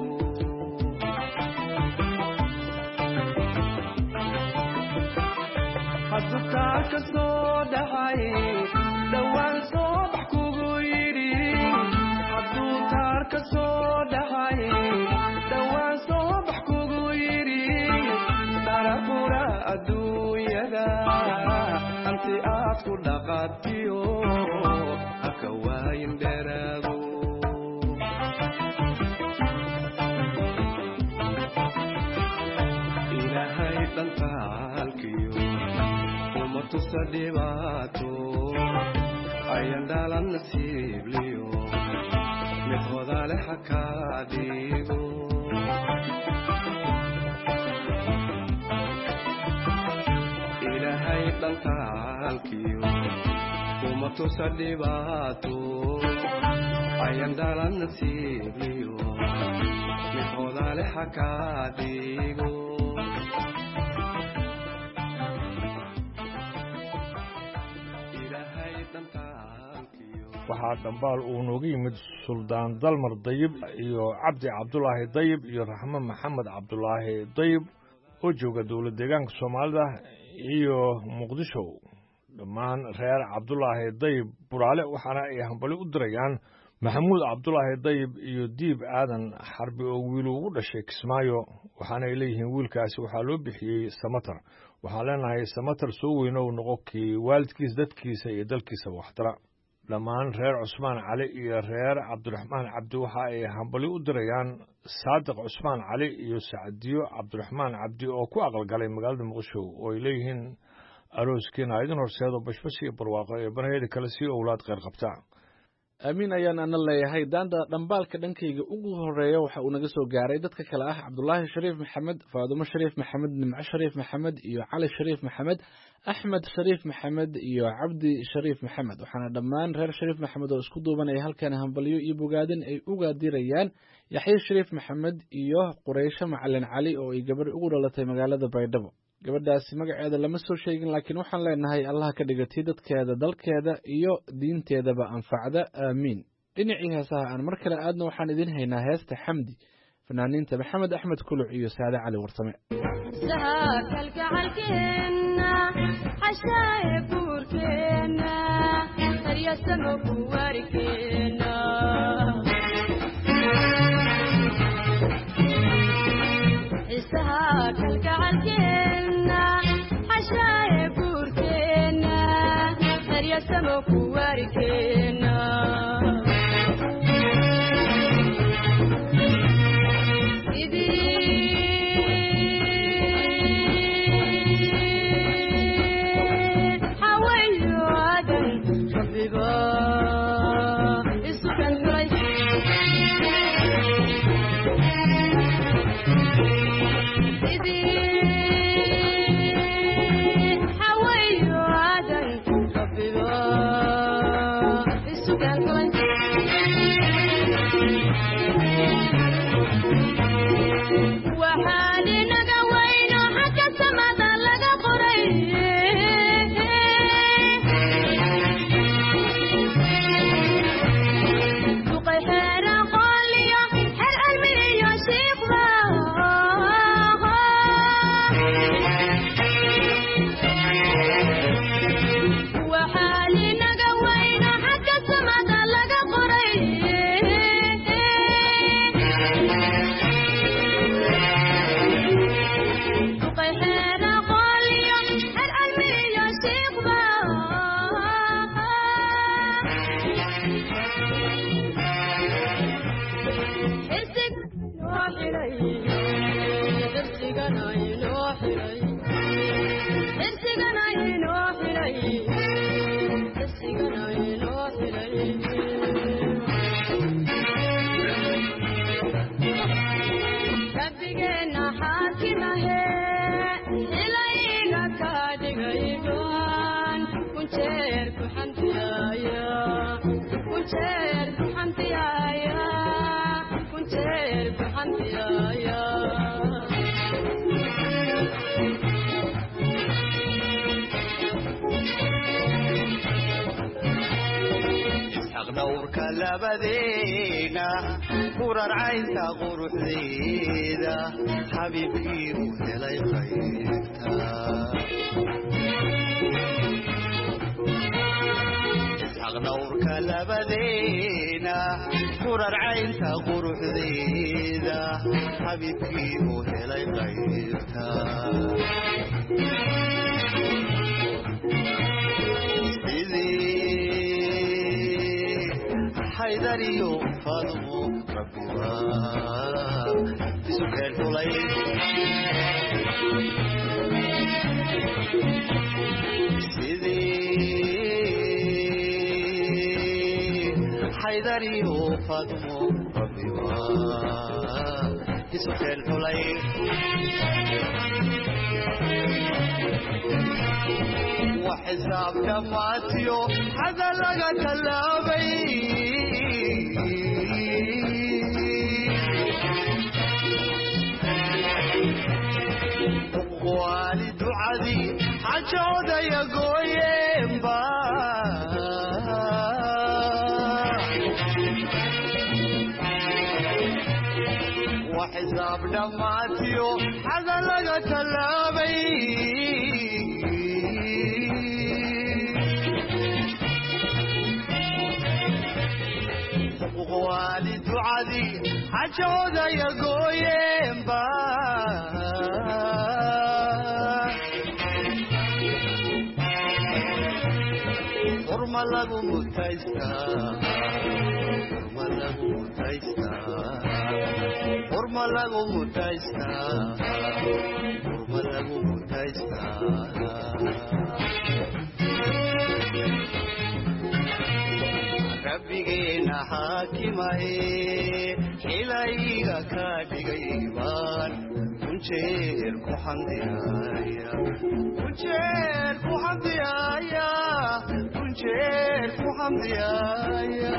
hadduu taarka soo dhacay dhawaan soo bax kugu yidhi hadduu taarka soo dhacay dhawaan soo bax kugu yidhi darafura adduunyada hanti aad ku dhaqaatiyo haka waayin dheraago ilaahay dhantaalkiyo uma tusa dhibaato ayan dhalan nasiib liyo mid hodale hakaa dhigo ilaahay dhantaalkiyo uma tusa dhibaato ayan dhalan nasiib liyo mid hodale hakaa dhigo waxaa dhambaal uu nooga yimid suldaan dalmar dayib iyo cabdi cabdulaahi dayib iyo raxmo maxamed cabdulaahi dayib oo jooga dowlad deegaanka soomaalida iyo muqdisho dhammaan reer cabdulaahi dayib buraale waxaana ay hambali u dirayaan maxamuud cabdulaahi dayib iyo diib aadan xarbi oo wiilu ugu dhashay kismaayo waxaana ay leeyihiin wiilkaasi waxaa loo bixiyey samatar waxaan leenahay samatar soo weynow noqo kii waalidkiis dadkiisa iyo dalkiisa waxtara dhammaan reer cusmaan cali iyo reer cabdiraxmaan cabdi waxa ay hambali u dirayaan saadiq cusmaan cali iyo sacdiyo cabdiraxmaan cabdi oo ku aqalgalay magaalada muqdisho oo ay leeyihiin arooskiina idin horseedo bashbash iyo barwaaqo ee banaheeda kale sii owlaad kheyr qabta aamiin ayaan ana leeyahay daanda dhambaalka dhankayga ugu horeeya waxa uu naga soo gaaray dadka kale ah cabdulaahi shariif maxamed faadumo shariif maxamed nimco shariif maxamed iyo cali shariif maxamed axmed shariif maxamed iyo cabdi shariif maxamed waxaana dhammaan reer shariif maxamed oo isku duubanaya halkan hambalyo iyo bogaadin ay uga dirayaan yaxye shariif maxamed iyo qureysho macalin cali oo ay gabar ugu dhalatay magaalada baydhabo gabadhaasi magaceeda lama soo sheegin laakiin waxaan leenahay allaha ka dhigatay dadkeeda dalkeeda iyo diinteedaba anfacda aamiin dhinacii heesaha aan mar kale aadna waxaan idin haynaa heesta xamdi fanaaniinta maxamed axmed kuluc iyo saade cali warsame labadina kurar caynta quruxdeeda xabiibkii u helay qaybta isxaq dhowrka labadina kurar caynta quruxdeeda xabiibkii u helay qaybta حيدريو فاضمو ربي تسكر طولي سيدي حيدريو فاضمو ربي تسكر طولي وحساب كفاتيو هذا لغا تلابي والد عدي عجود يا قويم با وحساب دماتيو هذا لغا تلابي والد عدي عجود يا قويم با حرمة لغو متايستا حرمة لغو متايستا حرمة لغو متايستا حرمة لغو متايستا ربنا حاكمه إليك كادغيبان كنشير كحمديايا كنشير كحمديايا كنشير كحمديايا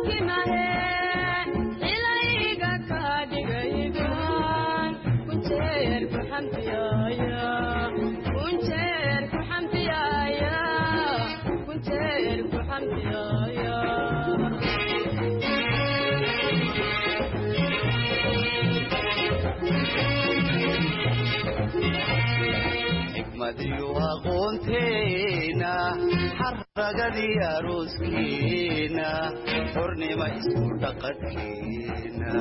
aqoonteena xarragadii arooskeena xornima isku dhaqankeena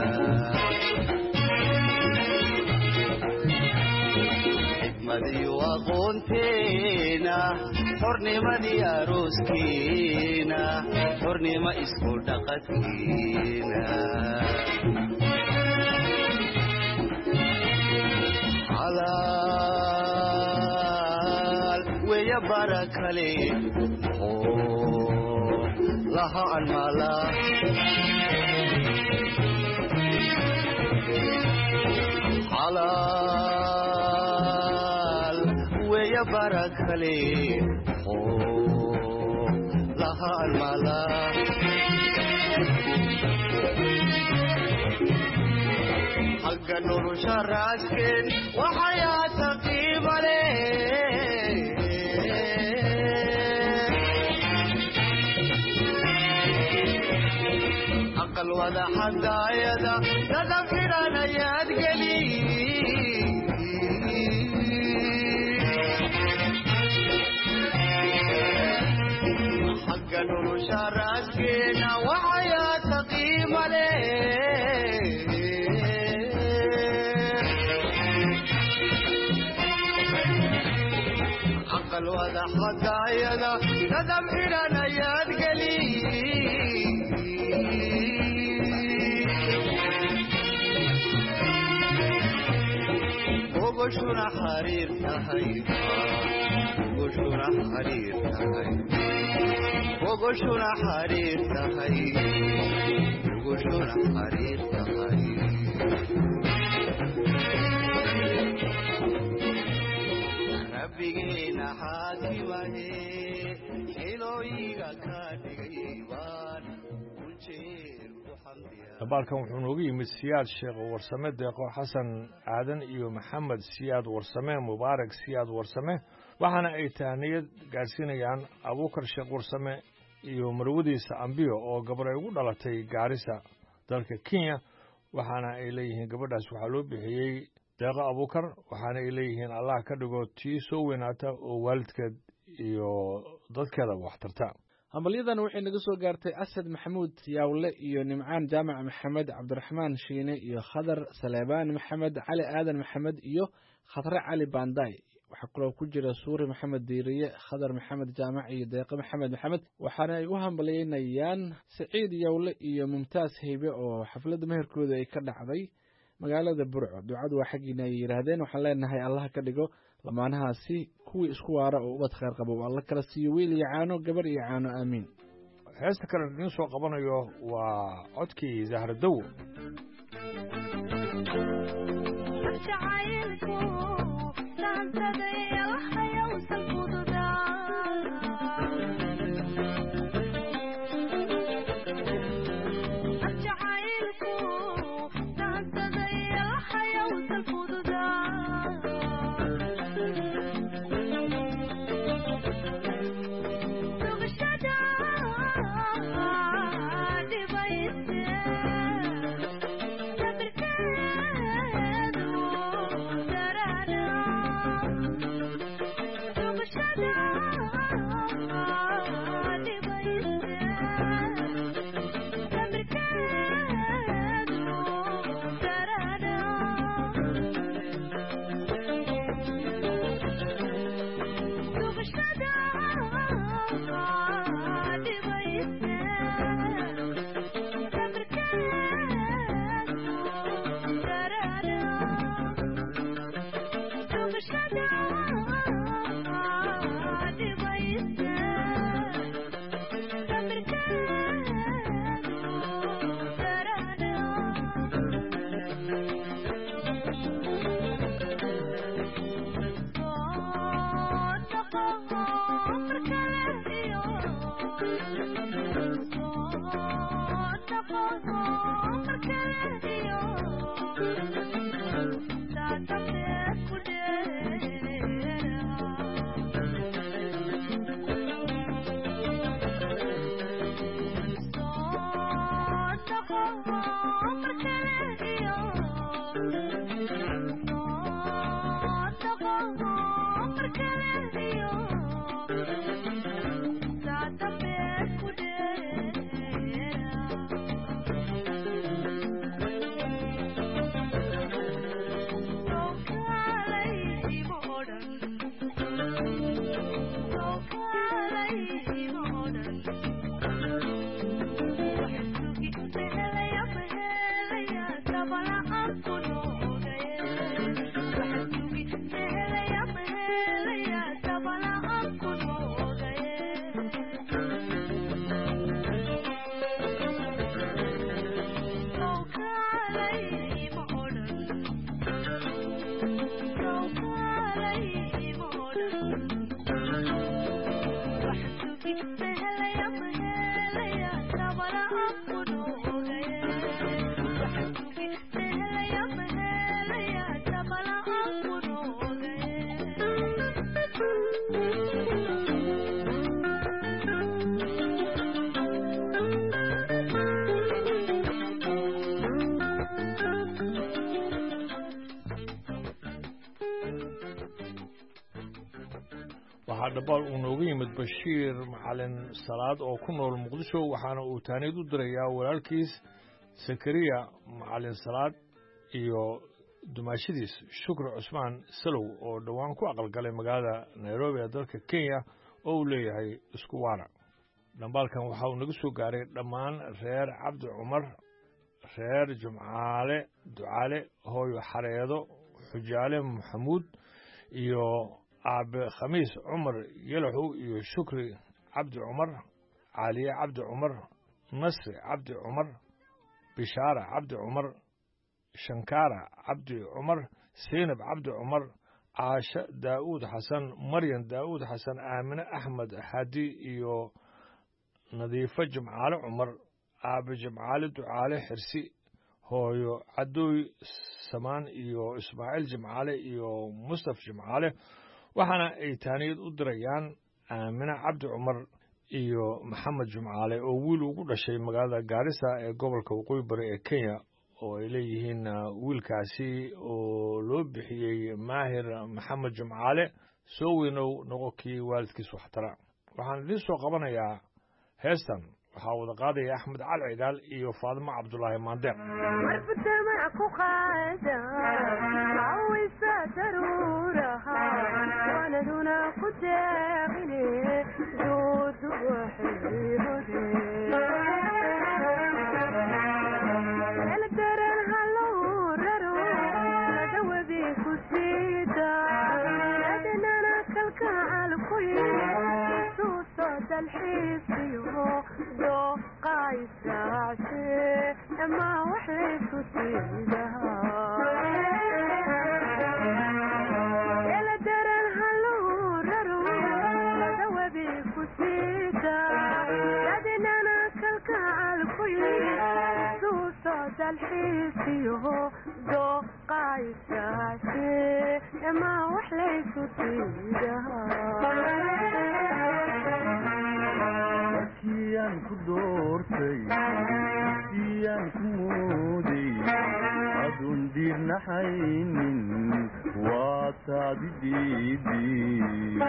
xikmadiyo aqoonteena xornimadii arooskeena xornima isku dhaqankeena ويا بركلي لها المالا حلال ويا بركلي لها المالا حق نور شراسكن وحياة قيمة أقل وذا حقا يدا تذكرنا ياد قلي حق نور شراسكن وحياة قيمة الوضع حقايدا ندم إلى نياد قلي وقشنا حرير تهي وقشنا حرير تهي وقشنا حرير تهي وقشنا حرير تهي ربنا حاكمه حلويغا كادغيبان وجير وحمديا dabaalkan wuxuu noogu yimid siyaad sheekh warsame deeqo xasan aadan iyo maxamed siyaad warsame mubaarak siyaad warsame waxaana ay tahniyad gaarsiinayaan abuukar sheekh warsame iyo marwadiisa ambiyo oo gabar ay ugu dhalatay gaarisa dalka kenya waxaana ay leeyihiin gabadhaas waxaa loo bixiyey deeqo abuukar waxaana ay leeyihiin allah ka dhigo tii soo weynaata oo waalidkeed iyo dadkeeda waxtarta hambalyadan waxay naga soo gaartay asad maxamuud yaawle iyo nimcaan jaamac maxamed cabdiraxmaan shiine iyo khadar saleebaan maxamed cali aadan maxamed iyo khadre cali baandaay waxaa kaloo ku jira suuri maxamed diiriye khadar maxamed jaamac iyo deeqo maxamed maxamed waxaana ay u hambalyeynayaan saciid yawle iyo mumtaas heybe oo xafladda meherkooda ay ka dhacday magaalada burco ducadu waa xaggiina ay yidhaahdeen waxaan leenahay allah ka dhigo lamaanahaasi kuwii isku waara oo ubad khayr qaba oo alla kala siiyo wiil iyo caano gabar iyo caano aamiin heesta kale idin soo qabanayo waa codkii zahra dawo Shut waxaa dhabaal uu nooga yimid bashiir macalin salaad oo ku nool muqdisho waxaana uu taaniid u dirayaa walaalkiis sakariya macalin salaad iyo dumaashadiis shukri cusmaan salow oo dhowaan ku aqalgalay magaalada nairobi ee dalka kenya oo uu leeyahay isku waana dhambaalkan waxa uu naga soo gaaray dhammaan reer cabdi cumar reer jumcaale ducaale hooyo xareedo xujaale maxamuud iyo aabe khamiis cumar yalaxow iyo shukri cabdi cumar caaliye cabdi cumar nasri cabdi cumar bishaara cabdi cumar shankaara cabdi cumar seynab cabdi cumar caashe daa'uud xasan maryan daa'uud xasan aamine axmed xadi iyo nadiifo jimcaale cumar aabe jimcaale ducaale xirsi hooyo cadooy samaan iyo ismaaciil jimcaale iyo mustaf jimcaale waxaana ay taaniyad u dirayaan aamine cabdi cumar iyo maxamed jumcaale oo wiil ugu dhashay magaalada gaarisa ee gobolka waqooyi bari ee kenya oo ay leeyihiin wiilkaasi oo loo bixiyey maahir maxamed jumcaale soo weynow noqo kii waalidkiis waxtara waxaan idiin soo qabanayaa heestan waxaa wada qaadaya axmed cali cigaal iyo faadimo cabdulaahi maandeeq الحيسيو دو قايس عشي ما وحيس وسيدها يلا درن هلو ررو دوا بيك وسيدا لدينا ناكلك عالكوي سوسو الحيسيو دو قايس عشي ما وحيس وسيدها kiyaan ku doortay kiyaan ku mooday adun diirnaxaynin waa taadidiidii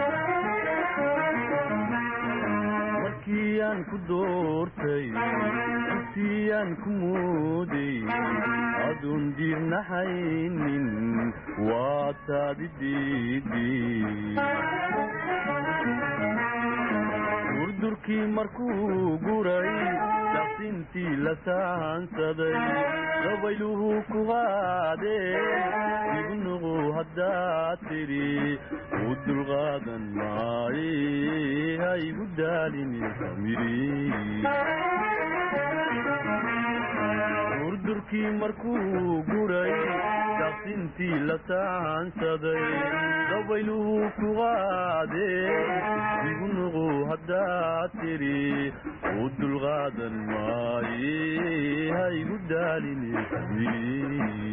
markiyaan ku doortay kiyaan ku mooday adun diirnaxaynin waa taadidiidii durdurkii markuu guray daqsintii la saansaday dabayluhu ku qaadeen igu nuqu haddaad tidhi u dulqaadan maaye ha igu daalini samiri durdurkii markuu guray daqsintii la saansaday dabayluhu ku qaadeen igu nuqu haddaad tidhi u dulqaadan maaye haygu daalinaysabi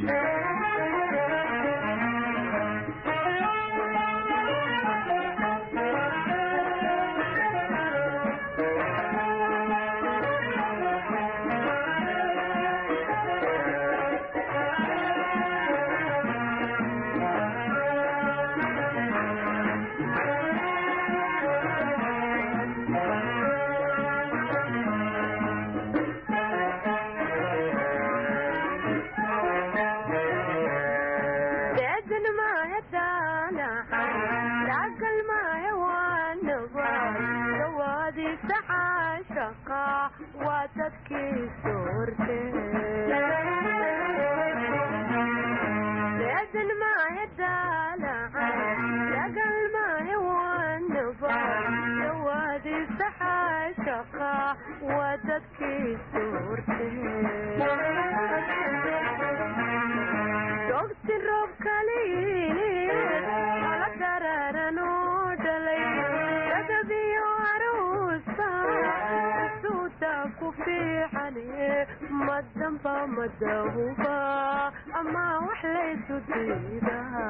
مدهوبا أما وحليت تيدها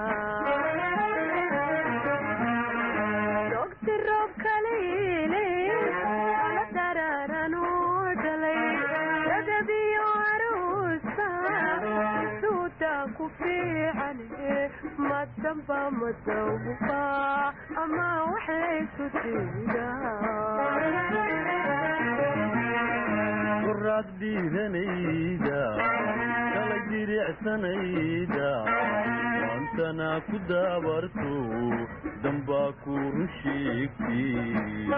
دوقت الرب كليلي على درارا نودلي لدبي وعروسا سوتا كفي عني مدهوبا مدهوبا أما وحليت تيدها قرات ديدنيدا kala jiricsanayda waantana ku daabarto dambaa ku run sheegtay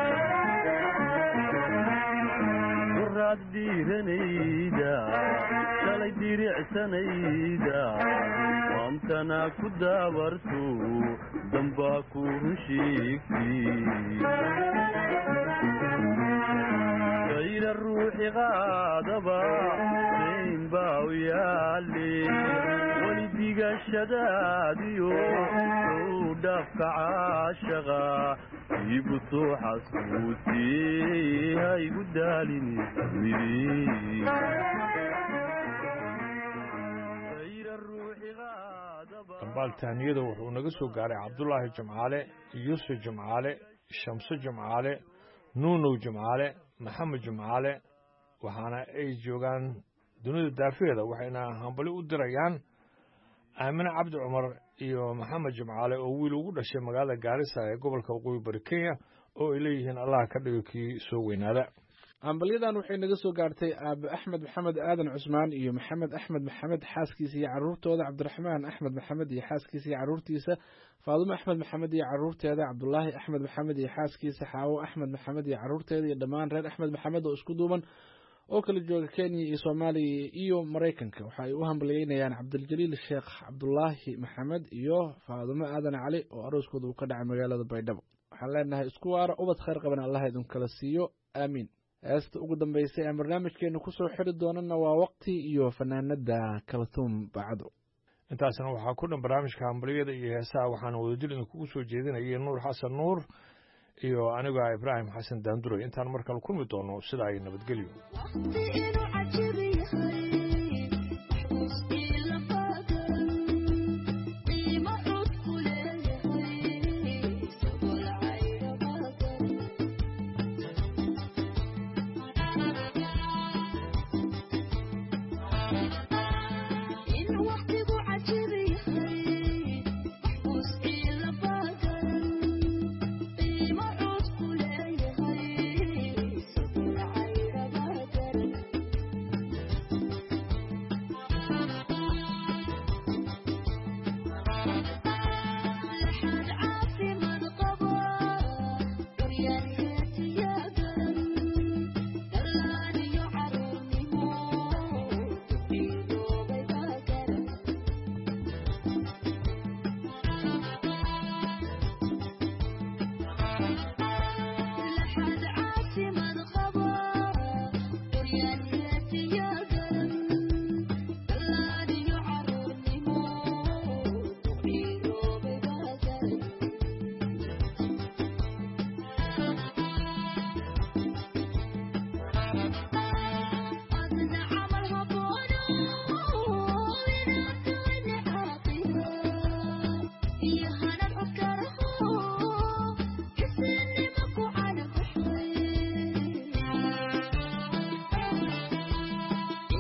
quraad diiranayda kala jiricsanayda waantana ku daabarto dambaa ku run sheegtay غير الروح غاضبا زين باويالي ولدي الشداديو ودفع عاشقا في بطوح صوتي هاي قداليني غير الروح غاضبا دنبال تانيده wuxuu naga soo gaaray Cabdullaahi Jimcaale Yuusuf Jimcaale Shamsu Jimcaale Nuunow Jimcaale maxamed jimcaale waxaana ay joogaan dunida daafeeda waxayna hambali u dirayaan aamine cabdi cumar iyo maxamed jimcaale oo wiil ugu dhashay magaalada gaarisa ee gobolka waqooyi bari kenya oo ay leeyihiin allah ka dhigo kii soo weynaada hambalyadan waxay naga soo gaartay aabe axmed maxamed aadan cusmaan iyo maxamed axmed maxamed xaaskiisa iyo caruurtooda cabdiraxmaan axmed maxamed iyo xaaskiisa iyo caruurtiisa faadumo axmed maxamed iyo caruurteeda cabdulaahi axmed maxamed iyo xaaskiisa xaawo axmed maxamed iyo caruurteeda iyo dhammaan reer axmed maxamed oo isku duuban oo kala jooga kenya iyo soomaaliya iyo maraykanka waxa ay u hambalyeynayaan cabdiljaliil sheekh cabdulaahi maxamed iyo faadumo aadan cali oo arooskooda uu ka dhacay magaalada baydhabo waxaan leenahay isku waara ubad khayr qaban allah idin kala siiyo aamiin heesta ugu dambeysay aan barnaamijkeenu ku soo xiri doonana waa waqti iyo fanaanada kaltuum bacdo intaasna waxaa ku dhan barnaamijka hambaliyada iyo heesaha waxaana wadajir idinkugu soo jeedinayay nuur xasan nuur iyo aniga ibraahim xasan daanduray intaan mar kale kulmi doono sida ay nabadgelyo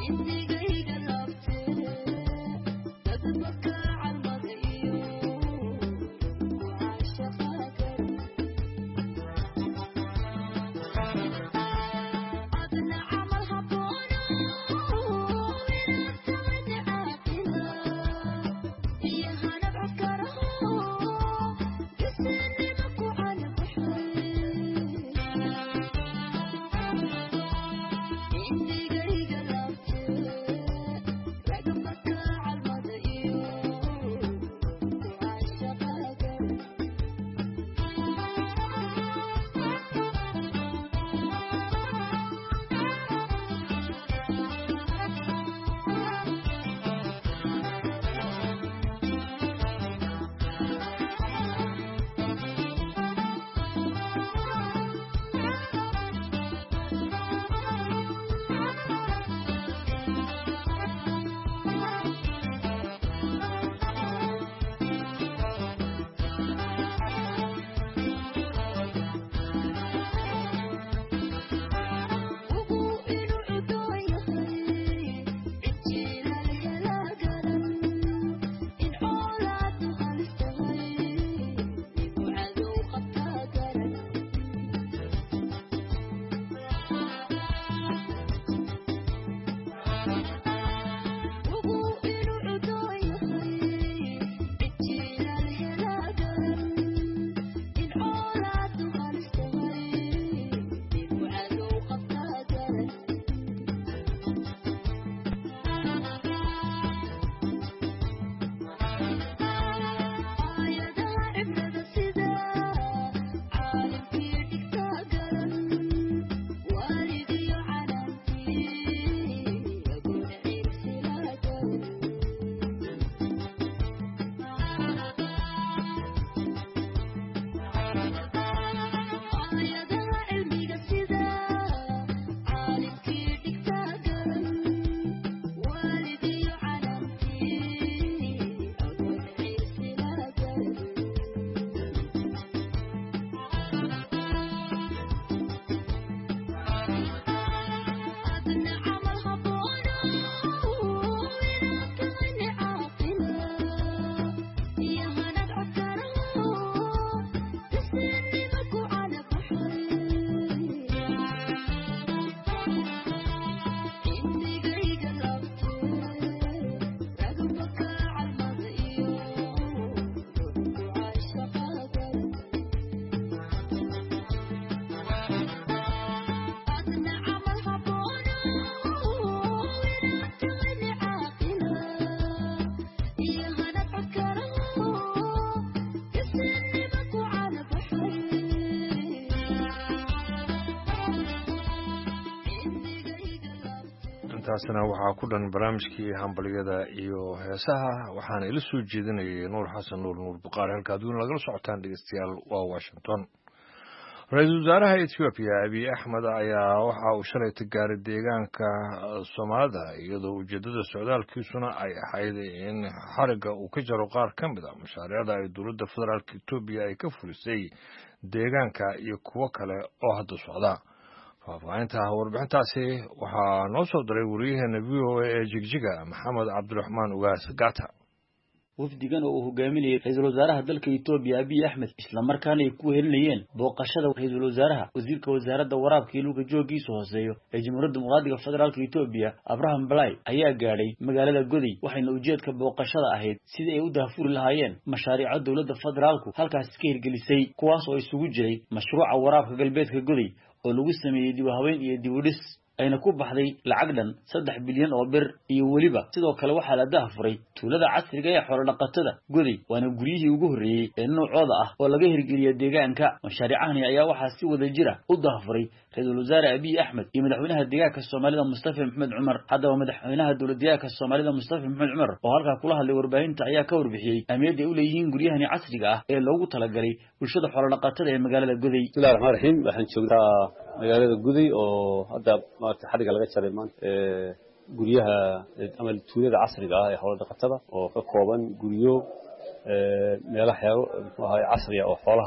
taasina waxaa ku dhan barnaamijkii hambaliyada iyo heesaha waxaana ila soo jeedinayay nuur xasan nuur nuur buqaari halka adduun lagala socotaan dhegeystayaal waa washington ra-iisul wasaaraha ethiopia abiy axmed ayaa waxa uu shalay tagaaray deegaanka soomaalida iyadoo ujeedada socdaalkiisuna ay ahayd in xariga uu ka jaro qaar ka mid a mashaariicda ay dowladda federaalka etoobiya ay ka fulisay deegaanka iyo kuwo kale oo hadda socda faahfaahinta warbixintaasi waxaa noo soo diray wariyaheena v o a ee jigjiga maxamed cabdiraxmaan ugaas gata wafdigan oo uu hogaaminayay ra-iisul wasaaraha dalka Itoobiya Abiy Ahmed isla markaana ay ku helinayeen booqashada ra-iisul wasaaraha wasiirka wasaaradda waraabka iyo luga joogiisa hooseeyo ee Jamhuuriyadda Dimuqraadiga Federaalka Itoobiya Abraham Balai ayaa gaadhay magaalada Goday waxayna ujeedka booqashada ahayd sidii ay u daafuri lahaayeen mashaariicda dawladda federaalku halkaas ka hirgelisay kuwaas oo isugu jiray mashruuca waraabka galbeedka Goday oo lagu sameeyay dib u habeyn iyo dib u dhis ayna ku baxday lacag dhan saddex bilyan oo bir iyo waliba sidoo kale waxa la daafuray tuulada casriga ee xoolo dhaqatada Goday waana guriyihii ugu horeeyay ee noocooda ah oo laga hirgeliyay deegaanka mashaariicahani ayaa waxa si wada jira u daafuray ra-iisul wasaare Abiy Ahmed iyo madaxweynaha deegaanka Soomaalida Mustafa Maxamed Cumar hadaba madaxweynaha dowladda deegaanka Soomaalida Mustafa Maxamed Cumar oo halka kula hadlay warbaahinta ayaa ka warbixiyay ahmiyadda ay u leeyihiin guryahani casriga ah ee loogu talagalay bulshada xoolo dhaqatada ee magaalada Goday bismillaahir rahmaanir rahiim waxaan joognaa magaalada Goday oo hadda maanta xariga laga jaray maanta ee guryaha ama tuulada casriga ah ee xoolo dhaqatada oo ka kooban guryo ee meelaha xeero muxuu ahaa casriga oo xoolaha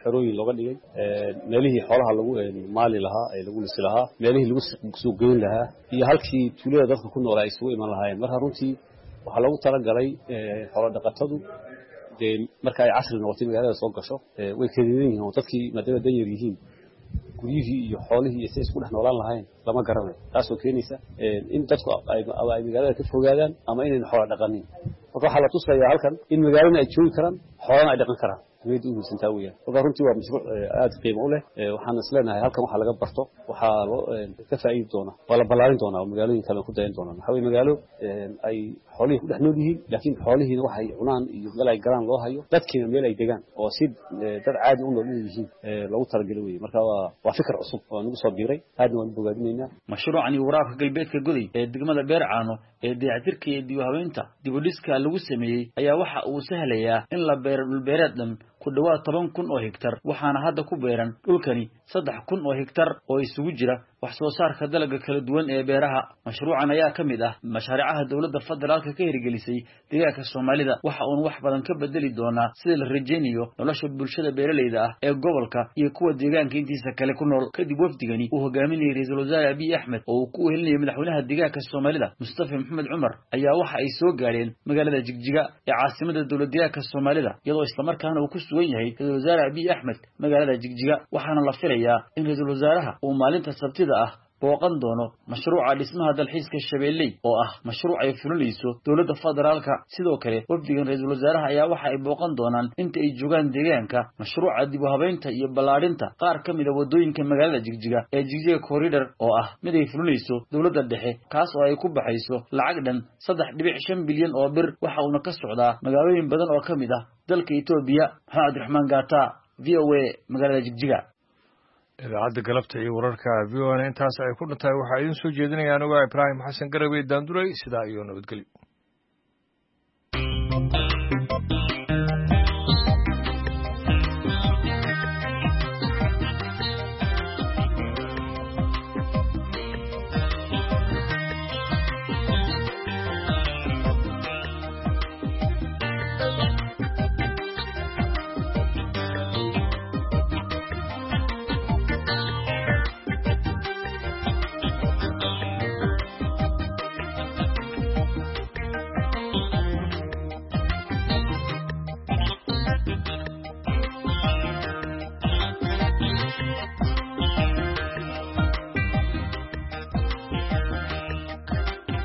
xerooyin looga dhigay meelihii xoolaha lagu maali lahaa ee lagu lisi lahaa meelihii lagu soo geyn lahaa iyo halkii tuulada dadka ku noolaa ay isugu iman lahaayeen marka runtii waxaa loogu talagalay xoolo dhaqatadu dee marka ay casri noqotay magaalada soo gasho way kadidan yihiin oo dadkii maadaama dan yar yihiin guryihii iyo xoolihii iyo si isku dhex noolaan lahayn lama garanayo taasoo keenaysa in dadku ay magaalada ka fogaadaan ama inayna xoola dhaqanin marka waxaa la tusayaa halkan in magaalana ay joogi karaan xoolana ay dhaqan karaan meed u muhiimsantaa weeyaan marka runtii waa mashruuc aad qiimo u leh waxaan isleenahay halkan waxa laga barto waxaa loo ka faa'iidi doona waa la ballaarin doonaa oo magaalooyin kale ku dayan doonaan waxaa weeye magaalo ay xoolihii ku dhex nool yihiin laakiin xoolihiina waxay cunaan iyo meel ay galaan loo hayo dadkiina meel ay degaan oo si dad caadi u nool inay yihiin loogu talagalay weeye marka waa waa fikir cusub oo nagu soo biiray aadna waan bogaadinaynaa mashruucani waraabka galbeedka goday ee degmada beercaano ee dayactirka iyo dib u habeynta dib u dhiska lagu sameeyey ayaa waxa uu sahlayaa in la beero dhulbeereed dhan ku dhawaad toban kun oo hektar waxaana hadda ku beeran dhulkani saddex kun oo hektar oo isugu jira wax soo saarka dalagga kala duwan ee beeraha mashruucan ayaa ka mid ah mashaariicaha dowladda federaalka ka hirgelisay deegaanka Soomaalida waxa uu wax badan ka bedeli doonaa sida la rajeynayo nolosha bulshada beeraleyda ah ee gobolka iyo kuwa deegaanka intiisa kale ku nool kadib wafdigani uu hogaaminayay Ra'iisul Wasaare Abiy Ahmed oo uu ku wehelinayay madaxweynaha deegaanka Soomaalida Mustafa Maxamed Cumar ayaa waxa ay soo gaareen magaalada Jigjiga ee caasimadda dowladda deegaanka Soomaalida iyadoo isla markaana uu ku sugan yahay Ra'iisul Wasaare Abiy Ahmed magaalada Jigjiga waxaana la filayaa in Ra'iisul Wasaaraha uu maalinta Sabtida ah booqan doono mashruuca dhismaha dalxiiska Shabeelley oo ah mashruuc ay fulinayso dowladda federaalka sidoo kale wafdigan Ra'iisul Wasaaraha ayaa waxa ay booqan doonaan inta ay joogaan deegaanka mashruuca dib u habeynta iyo ballaarinta qaar ka mid ah wadooyinka magaalada Jigjiga ee Jigjiga Corridor oo ah mid ay fulinayso dowladda dhexe kaas oo ay ku baxayso lacag dhan saddex dhibic shan bilyan oo bir waxa uu ka socdaa magaalooyin badan oo ka mid ah dalka Itoobiya Maxamed Abdiraxmaan Gaata V O A magaalada Jigjiga idaacadda galabta iyo wararka v o a intaas ay ku dhintahay waxaa idiin soo jeedinayaan ogaa Ibraahim Xasan Garawe Daanduray sidaa iyo nabadgelyo